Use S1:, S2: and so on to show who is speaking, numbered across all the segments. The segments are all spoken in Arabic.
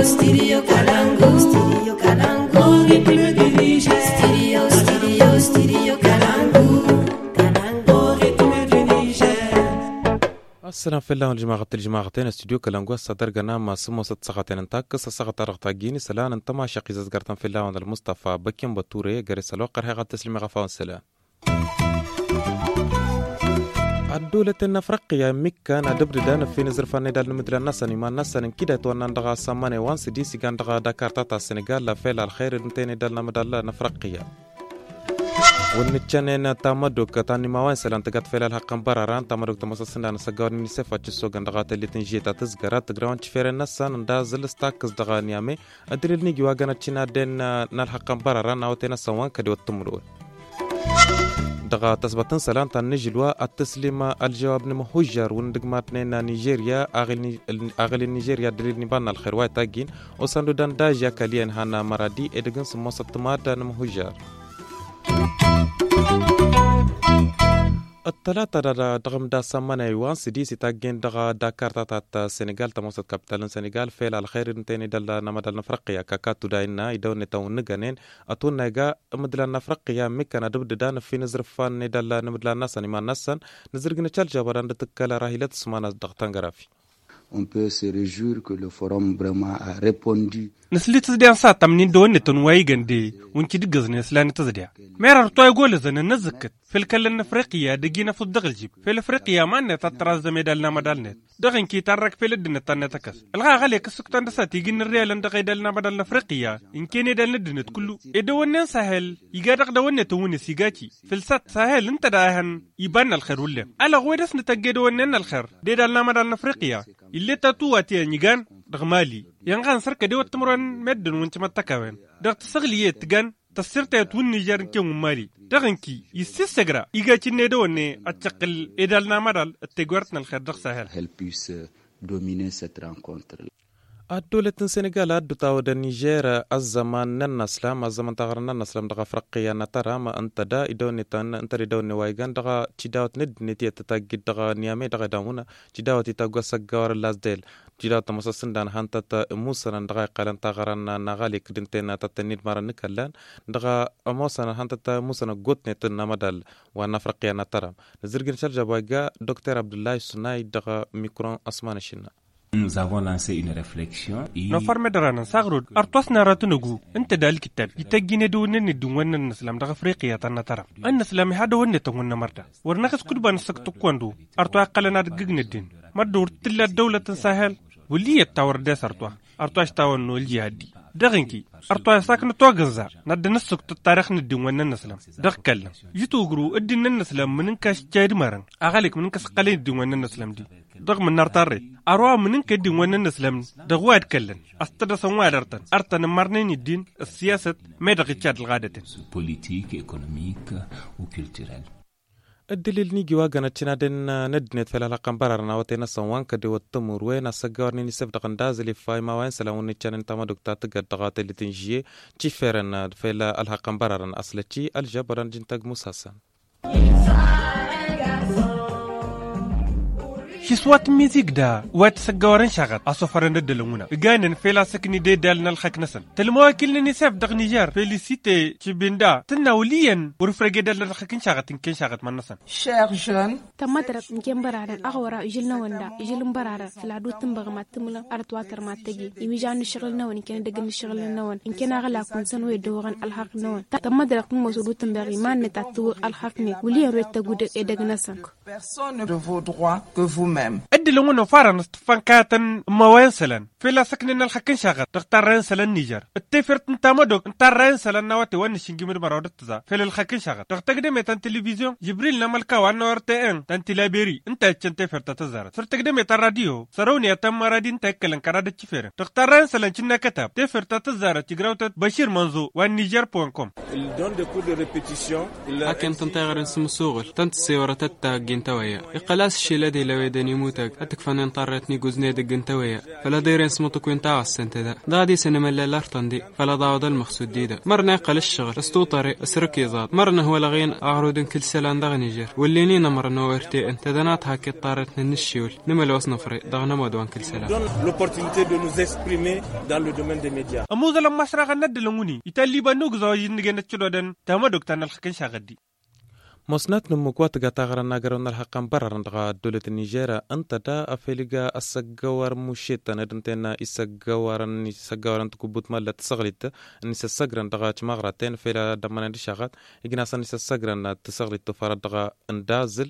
S1: Studio Kalangu. Studio Kalangu. Studio Kalangu.
S2: السلام في الله الجماعتين استوديو كلانغوا صدر قناه ما سمو ست ساعتين انتاك قصة ساعة رغتاقيني سلان انتما شقيزة قرطان في الله وعند المصطفى بكين بطوري قريس الوقر هيغا تسلمي غفاون سلام الدولة النفرقية مكان أدبر دان في نزر فاني دال نمدل النسان ما النسان كده توانان دغا ساماني وان سديسي كان دغا داكار تاتا السنغال لفيل الخير انتيني دال نمدل نفرقية ونتشانين تامدوك تاني موان سلان تقات فيل الحقن براران تامدوك تمسسندان سقاوري نسيفة جسوغان دغات اللي تنجيتا تزغرات تقراوان تشفير النسان دا زلستاكس دغا نيامي أدريل نيجي واغانا تشينا دين نالحقن براران أوتينا سوان كدي واتمرون دغا تثبتن سلام تنجلوا التسليم الجواب نمهجر وندقماتنا نيجيريا اغلي نيجيريا دليل نبان الخير تاجين وساندو دان داجا كاليان هانا مرادي ادغن سموسطمات نمهجر الثلاثة دغم دا سمانا يوان سديسي تاجين دغا داكار تاتا السنغال تموسط كابتال السنغال فيل الخير نتيني دل نمدل نفرقيا كاكاتو داينا يدون نتاون نغانين اتون نيغا مدل نفرقيا ميكانا دبد دان في نزرفان ندل نمدل ناسان ما ناسان نزرغن تشالجا بران تكالا راهيلت سمانا دغتان غرافي.
S3: On peut se réjouir que le forum vraiment a répondu.
S4: نسلت زديان ساعة منين دون نتنواي جندي ونكي دقزني سلاني تزديا ميرار طوي يقول زن نزكت في الكلن افريقيا دقينا في الدغل جيب في الافريقيا ما نتطرز ميدالنا مدالنا دغن كي ترك في لدن تنتكس الغا غالي كسكتان دسات يجين الريال دغ يدالنا مدالنا افريقيا ان كان يدالنا دنت كله ادون سهل يقادق دون توني سيغاتي في السات سهل انت داهن يبان الخير ولا على غويدس نتجد ونن الخير ديدالنا مدالنا افريقيا اللي تاتواتي نيغان دغمالي ينغان سركة دي واتمران مدن وانت متكاوين دغت سغليات تغان تسرت يتون نيجار كيوم مالي دغنكي يسسغرا يغاتي ندوني اتقل ادالنا مدال التغورتنا الخير دغ سهل
S3: Elle puisse dominer cette rencontre.
S2: الدولة السنغال أدو تاود النيجير الزمان النسلام الزمان تغرنا النسلام دغا فرقيا نترى ما أنت دا إدوني تان أنت ردوني وايغان دغا تشداوت ند نتي تتاقي دغا نيامي دغا داونا تشداوت تتاقوا سقوار اللازديل تشداوت مساسندان هانتا موسنا دغا قالان تغرنا نغالي كدنتين تتنيد مارا نكالان دغا موسنا هانتا موسنا قوت نتن نمدال وانا فرقيا نترى نزرقين شرجا بايغا دكتور عبد الله سناي دغا ميكرون أسمان الشنا.
S5: Nous avons lancé une réflexion.
S4: نفر مدرانا ساغرود أرتوسنا راتنوغو أنت دا الكتاب يتجين دون ندون النسلام دا أفريقيا تنترى النسلام هذا هو نتون مردا ورنخس كدبان سكتوكواندو أرتوا قلنا دقيقنا الدين مدور تلا الدولة ساهل واللي يتاور داس أرتوا اشتاونو الجهادي دغنكي أرتوا ساكن توغزا ند نسك التاريخ ندون النسلام دغكلم يتوغرو الدين النسلام مننكاش جايد مارن أغاليك مننكاس قليل دون النسلام دي دغم النار تاري أروى منن كدي وانا نسلم دغواد كلن أستدى سواد أرتن مرنين الدين السياسة ما دغيتشاد الغادة
S5: politique, économique ou culturelle.
S2: الدليل نيجي واغانا تشنادن ندنت في الحلقة برارنا وتينا سوان كدي والتمور وين السجارني نسف دغن دازلي فاي ما وين سلاوني تشانن تاما دكتا تقد دغات اللي تنجيه تشفرن في الحلقة برارنا أصلتي الجبران جنتاج مساسا
S4: شسوات ميزيك دا وات سجارن شغط أصفرن الدلمونا جانن فيلا سكني دي دالنا الخكنسن تلمواكلني نسف دغ نيجار فيليسيتي تشبيندا تناوليا ورفرجي دالنا الخكن شغط إن كان شغط من نسن
S6: Cher jeune,
S7: تمدرك نكين برارن أغورا يجلنا وندا يجلن برارن سلادو تنبغ ما تملا أرتواتر ما تجي يميجان الشغل نون إن كان دقن الشغل نون إن كان أغلا كونسن ويدوغن الحق نون تمدرك نموسودو تنبغي ما نتاتو الحقني ولي رويت تقود إدغنسن
S6: personne ne vos droits que vous-même.
S4: الدلمونا فارن استفان كاتن موانسلن فيلا سكنن الخكن شغط تختارن سلن نيجر التفرت نتامدوك نتارن سلن نواتي وان شنجي مد مرودت تزا فيلا الخكن شغط تختقدم تان تلفزيون جبريل نمالكا وان ورتين تان تلابيري انت تشنتفرت تزار فرتقدم تان راديو سروني تام رادين تاكلن كراد تشفير تختارن سلن شنا كتاب تفرت تزار تجراوت بشير منزو وان نيجر.com
S8: أكن تنتغر اسم سوغل تنت سيورتت جنتوية إقلاس شيلادي لويدن دني موتك أتكفن طرتني جوزني دقنتوية فلا ديرين سمطك وين تعس أنت ده دادي سينما اللي دي فلا ضاود المقصود دي ده مرنا قل الشغل استوطري اسرك يزاد مرنا هو لغين أعرض كل سلان دغني جير واللي نينا مرنا ورتي أنت دنات هاكي طارتنا النشيول نمل وصنفري دغنا مدوان كل سلان
S4: أموذا لما سرق الند لموني يتالي بانوك زواجين نجنة شلودن تاما دكتان الحكين شاغدي
S2: مصنات نموكوات غاتاغرا ناغرون الحقام بررن دغا دولة النيجيرا انت دا افيليغا اسغوار موشيتا ندنتنا اسغوارن تكبوت مال تسغليت نيس سغرن دغا تمغراتين فيلا دمان دشاغات يغناس نيس سغرن تسغليت فرد دغا اندازل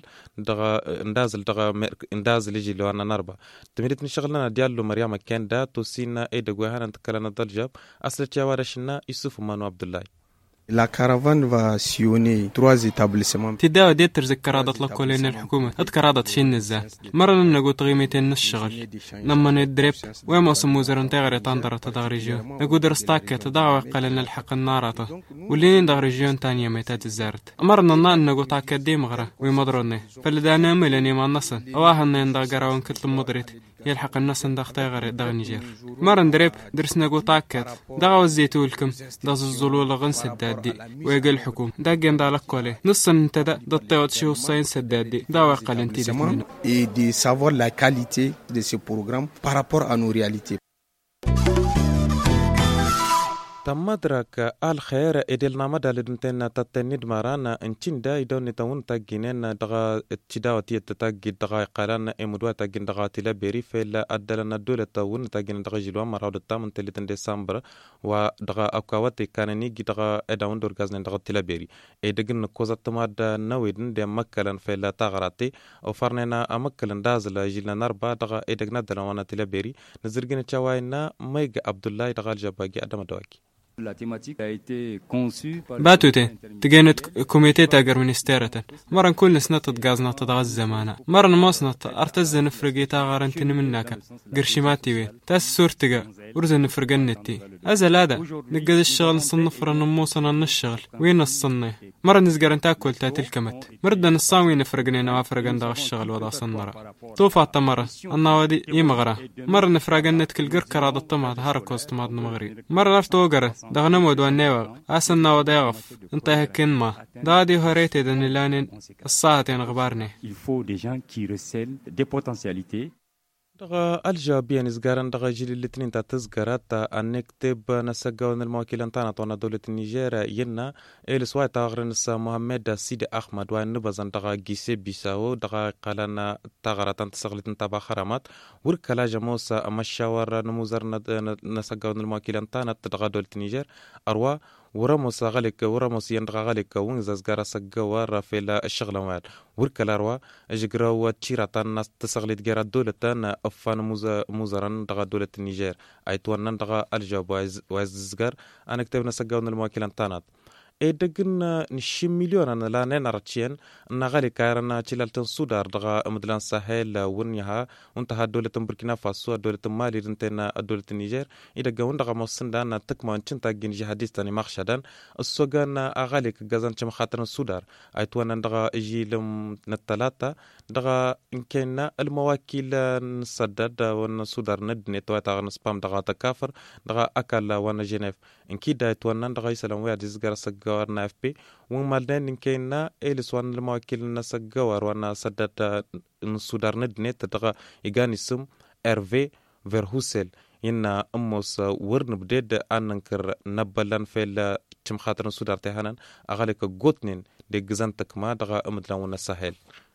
S2: يجي لو انا نربا تميت نشغلنا ديالو مريم كندا توسينا اي دغوهان انتكلنا دلجاب اصل تيوارشنا يوسف مانو عبد الله.
S9: La caravane va sillonner 3 établissements.
S8: تداو ديت تذكر هذا طلق لنا الحكومة أذكر هذا شيء نزه مرة نقول تغيمتين الشغل لما ندرب وما اسمه زرن تغير تندر تدرجيو نقول درستاك تداو قلنا الحق النارته واللي ندرجيون تانية ميتات الزارت مرة نقول تاك دي مغرة ومضرني فلدانا ملني ما نصن واهن ندقراون كتل مدرت يلحق الناس ندختي غير دغ نيجير مرة ندرب درسنا قول تاكت دغاو الزيتولكم داز الزلول غنس الدادي ويقل الحكومة دا جيم دالك كولي نص انت دا دطيوت شو الساينس الدادي دا وقال انتي دا
S9: et de savoir la qualité de ce programme par rapport à nos réalités.
S2: تمدرك الخير إدلنا مدى لدنتنا تتند مارانا انتين دا يدون نتاون تاقينين دغا اتداوتي تتاقي دغا قالانا امدوا تاقين دغا تلابيري فإلا أدلنا دولة تاون تاقين دغا جلوان مراود التامن تلتن ديسامبر ودغا أوكاواتي كان نيجي دغا اداون دورغازن دغا تلابيري ايدغن كوزا تمادا نويدن دي مكالن فإلا تاغراتي او فرننا امكالن دازل جيلنا نربا دغا ايدغنا دلوانا تلابيري نزرغن تشاواينا ميغ عبد الله دغا الجباقي أدام دواكي.
S10: La thématique a été conçue par
S8: باتوتي تجينت كوميتي تاجر منستيرة مرة كل سنة تتجازنا تتغزى معنا مرة مصنع أرتز نفرقي تاغر أنت منك قرشماتي وين تاس سورتجا ورز نفرقنتي أزل هذا نجد الشغل صنفر نموصنا الشغل وين الصنة مرة نزجر أنت أكل تاتلكمت مرة نصاوي نفرقني نوافرق عند الشغل وضع صنرة توفى التمرة النوادي يمغرة مرة نفرقنت كل جركر هذا الطمع هاركوست ماد مغري مرة نفتوجر دغنا مودوان نيوغ أسن وداغف انت هكين ما دادي هريتي دنيلانين الصاعتين غبارني
S10: il faut des gens qui recèlent des potentialités.
S2: دغا الجابيا نزغارن دغا جيل الاثنين تا تزغرات نكتب نسقون المواكيل انتانا طونا دولة النيجير ينا إلس واي تاغرن سا محمد سيد أحمد وان نبزن دغا جيسي بيساو دغا قالنا تاغراتان تسغلتن تابا خرامات وركلا جموسا مشاور نموزر نسقون المواكيل انتانا دغا دولة النيجير أروا ورموس غالك ورموس يندغا غالك ونزغارا سقوار في الشغل وال وركلا روا اجغرا تشيراتان ناس تسغلت غير دولة أفان موزران دغا دولة النيجير أيتوان دغا الجاب واززغر أنا كتبنا سجاون المواكلان تانات إدغن نشي مليون أنا لا نرتشين نغالي كارنا تشيلالتن سودار دغا مدلان ساحل ونيها وانتها دولة بوركينا فاسو دولة مالي رنتنا دولة النيجير إدغون دغا موسندان تكما انتنتا جين جهاديستاني مخشدان السوغان أغالي كغازان تشم خاطر سودار أيتوان دغا جيلم نتلاتا دغا إنكينا المواكيل نسدد ون سودار ندني تواتاغ نسبام دغا تكافر دغا أكال وانا جنيف إنكيدا أيتوان دغا يسلام وياديز غرسك جوارنا اف بي ومالدين نكينا إلسوان المواكيل نسجوار وانا سدد نسودار ندني تدغا إيغاني سم إرفي فيرهوسل إن أموس ورن بديد أننكر نبلان في تمخاطر نسودار تهانان أغاليك غوتنين دي غزان تكما دغا أمدلان وانا ساحل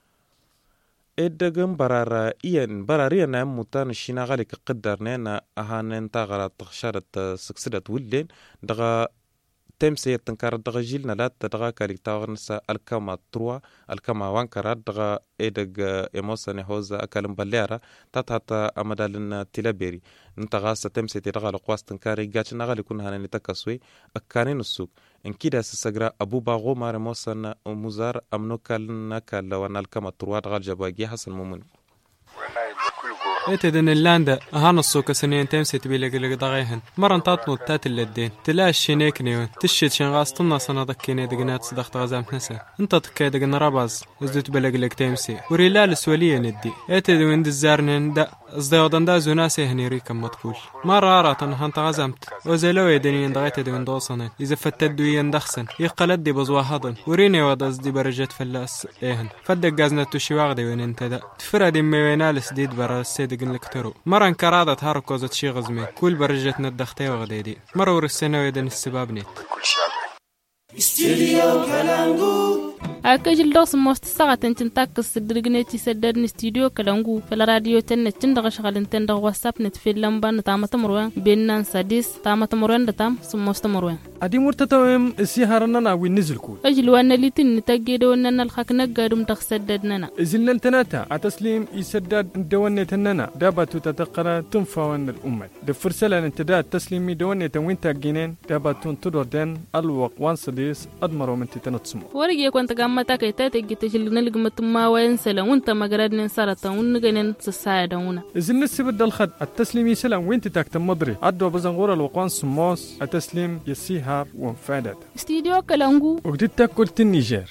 S2: إدغن براريا نام موتان الشينا غاليك قدرنين أهانين تاغرا تغشارت سكسدت ولين دغا تمسي تنكار دغا جيلنا لا دغا كاليك تاغرنسا الكاما 3 الكاما وانكرا دغا إدغ إموساني هوزا أكالم باليارا تاتاتا أمدالن تلابيري نتغاسا تمسي تدغا لقواس تنكاري جاتنا غالي كون هاني تكسوي أكانين السوق إن كده سسجرا أبو باغو مار موسان مزار أمنو كالنا كالا وانا الكاما 3 دغا الجباقي حسن مومن
S11: والله بكل
S8: إتدن اللاندا هان السوق سنين تمسي تبيلق دغيهن مرن تطلو تات اللدين تلا الشينيك نيون تشيت شنغاس طنا صنادق كيني دقنات صدقت غزام نسا انت تكاي دقن راباز ازدت بلق تمسي وريلال سوليه ندي إتدن وند الزارنين دا ازديودن دا زوناسي هنيري كم مطفول مرة راتن هانت غزامت وزلو يدنين دغيت دقن دوصنين إذا فتدو يندخسن يقلد دي بزوا هضن وريني ودز دي برجت فلاس إيهن فدق غازنا تشواغ دي وين انت دا تفرد ميوينالس ديد برا السيدقن لكترو مرن كرادة هاركوزة شي غزمي كل برجت ندختي وغديدي مرة ورسينا ويدن السباب نيت
S1: استوديو كالانغو
S11: أكجل دوس مستساغة تنتاكس الدرجنتي سدرن استوديو كالانغو في الراديو تنة شغال تندغ واتساب نتفيلم بان تامة مروان بينان ساديس تامة مروان دتام سموست مروان
S4: أدي مرتتوهم السيهارنا ونزل كول
S11: أجل وانا ليتن نتاجد وانا الخاك نقادم تخسددنا
S4: إذن التناتا عتسليم يسدد دوانة تننا دابتو تتقرى تنفوان الأمة دفرسلة انتداد تسليمي دوانة وين تاجينين دابتو تدور دين الوق وان سديس أدمرو من تتنتصمو
S11: ورقي كنت قامتا كيتاتي جتشل نلقمة ما وينسلا وانت مقرد ننسارتا ونغنين سسايدونا
S4: إذن السبب الخد التسليمي سلام وين تتاكتم مضري عدو بزنغور الوقوان سموس التسليم يسيها وانفادت
S11: استديو كالانغو
S4: وقدت قلت النيجر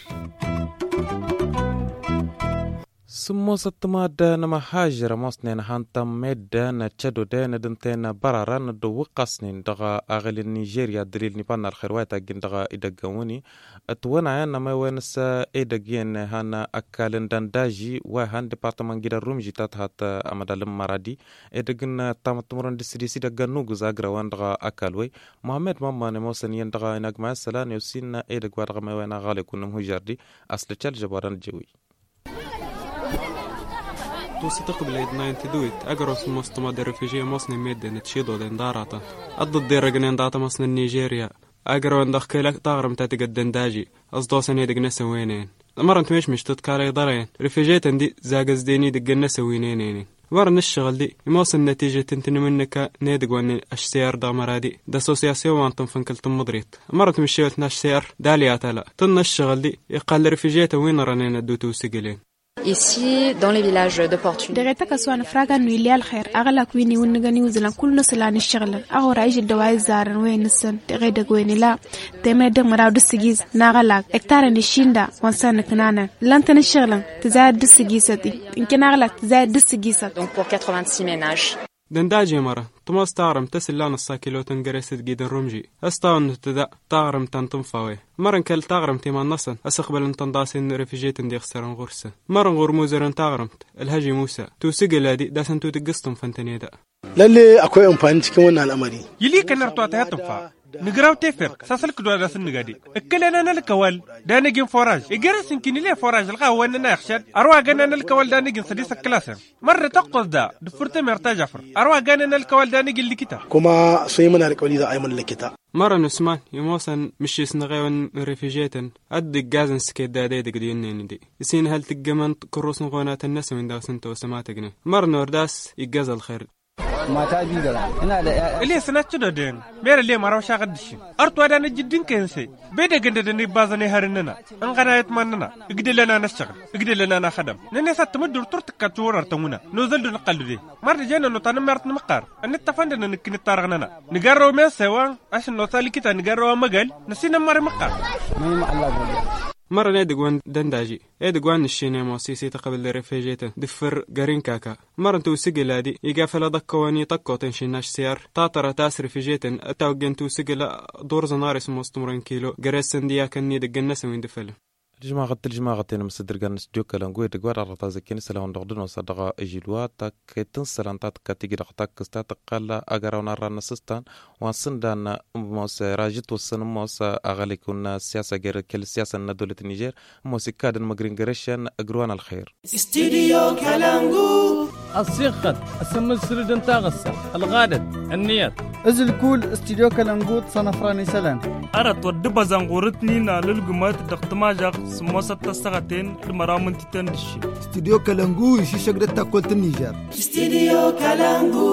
S2: سمو ستمادا نما حاجر مصنين هانتا ميدا نتشدو دين دنتين براران دو وقصنين دغا أغل نيجيريا دليل نيبان الخيروات أجن دغا إدقاوني أتوانا نما وينسا إدقين هانا أكالن دانداجي وهان ديبارتمان جيدا رومجي تاتهات أمدالم مرادي إدقين تامتمران ديسيديسي دقا نوغو زاقرا وان دغا أكالوي محمد ماما نموسن ين دغا إناق ما سلان يوسين إدقوا دغا ما وينا غالي كونم هجاردي أصل تشال جباران الجوي
S8: توسي تقبل إدنا انتدويت أقرص مستمع الرفيجية مصنع ميدة نتشيدو دين داراتا أضد ديرقنين داتا مصنع نيجيريا أقروا ندخلك طاغرم تاتقدن داجي أصدوسن يدقنا سوينين مرنت مش تتكالي ضرين رفيجيتن دي زاقز ديني دقنا سوينين ورن الشغل دي يموصل نتيجة تنتني منك نيدق وان اشسيار دا مرادي دا سوسياسيو وانتم فنكلتم مضريت مرت مشيوت ناشسيار داليات لا تن الشغل دي يقال رفيجيتا وين رانين الدوتو سجلين
S12: Ici, dans les villages de Portugal.
S7: دغيتا كسوان فراغا نويلي الخير أغلا كويني ونغني وزلان كل نسلان الشغل أغورا يجي الدواء الزارن وين نسن دغيتا كويني لا تيمي دغ مراو دسجيز ناغلاك اكتارن الشيندا وانسان كنانا لانتن الشغل تزايد دسجيزتي إنكن أغلاك تزايد دسجيزت.
S12: Donc pour 86 ménages.
S8: دنداجي مرة تماس تعرم تسلان الساكيلو تنجرست جيد الرمجي استاون تدا تعرم تنطنفاوي مرن كل تعرم تيمان نصن اسقبل انتنداسين ريفيجيت اندي خسرن غرسه مرن غرموزرن تعرمت الهجي موسى توسجل هادي داسن تو تقسطم فنتنيدا
S13: للي اكو امباني تكون الامري
S4: يلي كنرتو تهتنفا نقراو تفر ساسلك دو داس نغادي اكلنا نلكوال دانجين فوراج اجرس يمكن ليه فوراج القهوه اننا يخشد اروى جننا نلكوال دانجين سديس كلاس مره تقصد دا دفرت مرتا جعفر اروى جننا نلكوال دانجين لكتا
S13: كما سيمنا الكولي دا ايمن لكتا
S8: مرة نسمان يموسن مشي سنغيون ريفيجيتن أدق جازن سكيد دادي دقدينين دي يسين هل تجمن كروس نغونات الناس من دا سنتو سماتقني مرة نورداس يجاز الخير
S14: mata biyu gara ina da
S4: ile sanatu da den mere le maraw shaga dishi artu ada na jiddin kense be de gende de ni bazane harinna an gana yat manna igdilana na shagal igdilana na khadam nene sat mudur turт katurar tamuna no zaldu naqalde mar jena no tan mart maqar an tafanda nikni taragna nigarro men sewa ashin no salikita nigarro magal nasina mar maqar
S14: mun Allah gode
S8: مرة نادقوان دنداجي ادقوان الشيني موسيسي تقبل الرفيجيتا دفر قرين كاكا مرة توسيقل هادي يقافل دقواني طقو تنشيناش سيار تاطرة تاس رفيجيتا اتاوقين توسيقل دور زناري سموستمرين كيلو قريس سنديا كان يدقن نسوين دفل
S2: الجماعة أنا مصدر جانس جوكا لانجوي تقول على رتازة كني سلام دردون وصدقة إجلوات تك تنسلان تك تيجي رقتك كستات قلا أجرنا رانا سستان وانسندان موس راجت وسن موس أغلى كنا سياسة غير كل سياسة ندولة النيجر موسيقى دن مغرين غريشان أجروان الخير
S1: استديو كالانجو
S4: الصيغة السم السردن تاغسة الغادة النيات
S14: أزل كول استديو كالانجو صنفراني سلام
S15: أردت ودب زنغورتني نالل جمات دختماجق سموسة تستغتين المرامن تتندشي
S16: استديو كالانجو يشي شجرة تاكلت النيجر
S1: استديو كالانجو